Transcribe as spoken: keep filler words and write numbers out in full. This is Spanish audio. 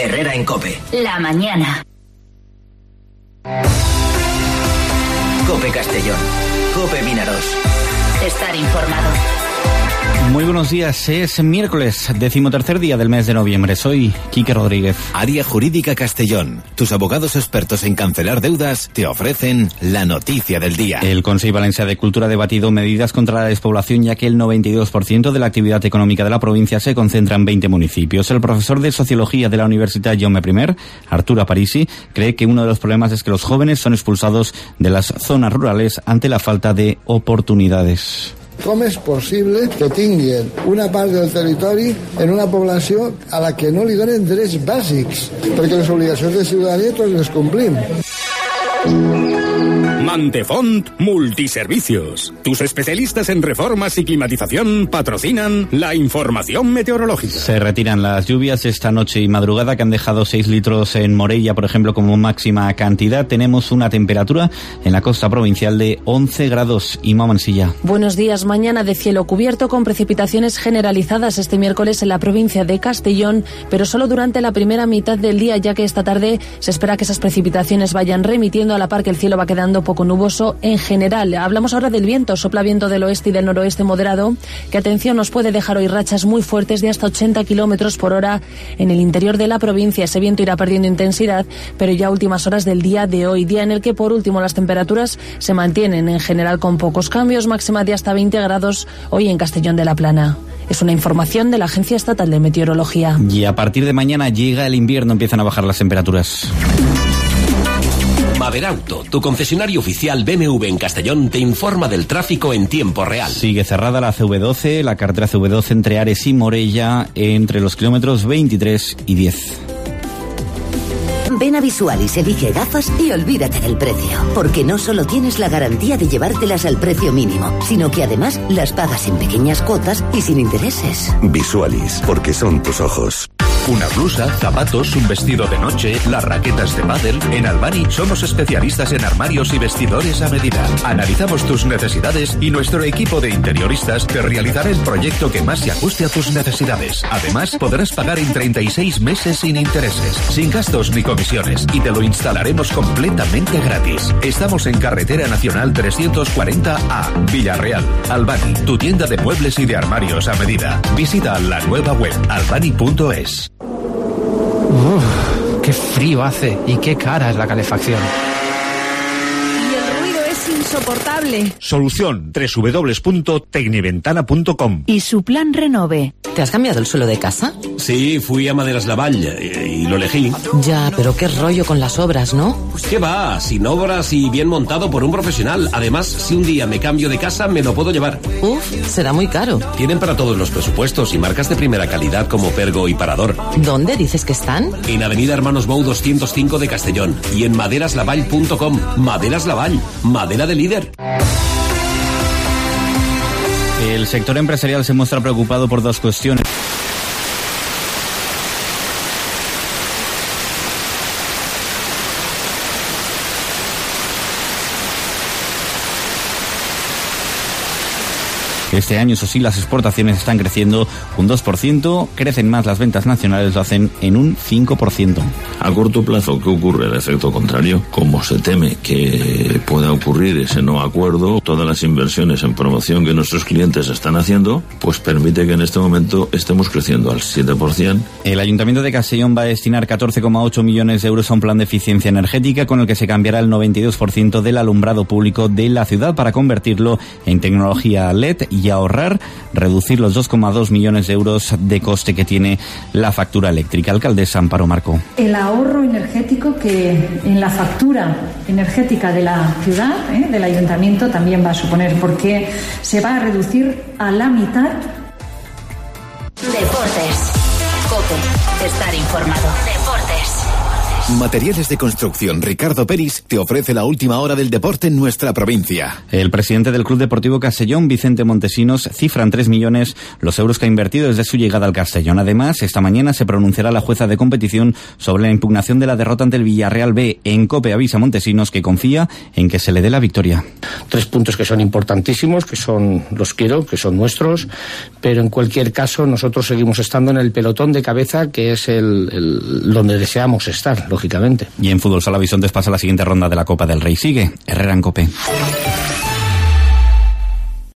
Herrera en COPE. La mañana. COPE Castellón. COPE Vinaros. Estar informado. Muy buenos días, es miércoles, decimotercer día del mes de noviembre. Soy Quique Rodríguez. Área Jurídica Castellón. Tus abogados expertos en cancelar deudas te ofrecen la noticia del día. El Consell Valencià de Cultura ha debatido medidas contra la despoblación, ya que el noventa y dos por ciento de la actividad económica de la provincia se concentra en veinte municipios. El profesor de Sociología de la Universidad Jaume I, Artur Aparici, cree que uno de los problemas es que los jóvenes son expulsados de las zonas rurales ante la falta de oportunidades. Com és possible que tinguin una part del territori en una població a la que no li donen drets bàsics? Perquè les obligacions de ciutadania tots les complim. Mantefont Multiservicios. Tus especialistas en reformas y climatización patrocinan la información meteorológica. Se retiran las lluvias esta noche y madrugada, que han dejado seis litros en Morella, por ejemplo, como máxima cantidad. Tenemos una temperatura en la costa provincial de once grados. Y Mansilla. Buenos días. Mañana de cielo cubierto con precipitaciones generalizadas este miércoles en la provincia de Castellón, pero solo durante la primera mitad del día, ya que esta tarde se espera que esas precipitaciones vayan remitiendo a la par que el cielo va quedando poco nuboso en general. Hablamos ahora del viento. Sopla viento del oeste y del noroeste moderado, que, atención, nos puede dejar hoy rachas muy fuertes de hasta ochenta kilómetros por hora en el interior de la provincia. Ese viento irá perdiendo intensidad, pero ya a últimas horas del día de hoy, día en el que, por último, las temperaturas se mantienen en general con pocos cambios, máxima de hasta veinte grados hoy en Castellón de la Plana. Es una información de la Agencia Estatal de Meteorología. Y a partir de mañana llega el invierno, empiezan a bajar las temperaturas. Maderauto, tu concesionario oficial B M W en Castellón, te informa del tráfico en tiempo real. Sigue cerrada la C V doce, la carretera C V doce entre Ares y Morella, entre los kilómetros veintitrés y diez. Ven a Visualis, elige gafas y olvídate del precio. Porque no solo tienes la garantía de llevártelas al precio mínimo, sino que además las pagas en pequeñas cuotas y sin intereses. Visualis, porque son tus ojos. Una blusa, zapatos, un vestido de noche, las raquetas de pádel. En Albani somos especialistas en armarios y vestidores a medida. Analizamos tus necesidades y nuestro equipo de interioristas te realizará el proyecto que más se ajuste a tus necesidades. Además, podrás pagar en treinta y seis meses sin intereses, sin gastos ni comisiones, y te lo instalaremos completamente gratis. Estamos en Carretera Nacional trescientos cuarenta A, Villarreal. Albani, tu tienda de muebles y de armarios a medida. Visita la nueva web albani punto es. Uf, qué frío hace y qué cara es la calefacción. Y el ruido es insoportable. Solución doble u doble u doble u punto tecniventana punto com. Y su plan Renove. ¿Te has cambiado el suelo de casa? Sí, fui a Maderas Lavall y, y lo elegí. Ya, pero qué rollo con las obras, ¿no? ¿Qué va? Sin obras y bien montado por un profesional. Además, si un día me cambio de casa, me lo puedo llevar. Uf, será muy caro. Tienen para todos los presupuestos y marcas de primera calidad como Pergo y Parador. ¿Dónde dices que están? En Avenida Hermanos Bou doscientos cinco de Castellón y en maderas lavall punto com. Maderas Lavall, madera de líder. El sector empresarial se muestra preocupado por dos cuestiones. Este año, eso sí, las exportaciones están creciendo un dos por ciento, crecen más las ventas nacionales, lo hacen en un cinco por ciento. A corto plazo, ¿qué ocurre? El efecto contrario. Como se teme que pueda ocurrir ese no acuerdo, todas las inversiones en promoción que nuestros clientes están haciendo, pues permite que en este momento estemos creciendo al siete por ciento. El Ayuntamiento de Castellón va a destinar catorce coma ocho millones de euros a un plan de eficiencia energética con el que se cambiará el noventa y dos por ciento del alumbrado público de la ciudad para convertirlo en tecnología L E D y ahorrar, reducir los dos coma dos millones de euros de coste que tiene la factura eléctrica. Alcaldesa Amparo Marco. El ahorro energético que en la factura energética de la ciudad, ¿eh? del ayuntamiento, también va a suponer, porque se va a reducir a la mitad. Deportes. COPE. Estar informado. Deportes. Materiales de Construcción Ricardo Peris te ofrece la última hora del deporte en nuestra provincia. El presidente del Club Deportivo Castellón, Vicente Montesinos, cifra en tres millones los euros que ha invertido desde su llegada al Castellón. Además, esta mañana se pronunciará la jueza de competición sobre la impugnación de la derrota ante el Villarreal B. En COPE avisa Montesinos que confía en que se le dé la victoria. Tres puntos que son importantísimos, que son los quiero, que son nuestros, pero en cualquier caso nosotros seguimos estando en el pelotón de cabeza, que es el, el donde deseamos estar, lógicamente. Y en fútbol sala Bisontes pasa la siguiente ronda de la Copa del Rey. Sigue Herrera en COPE.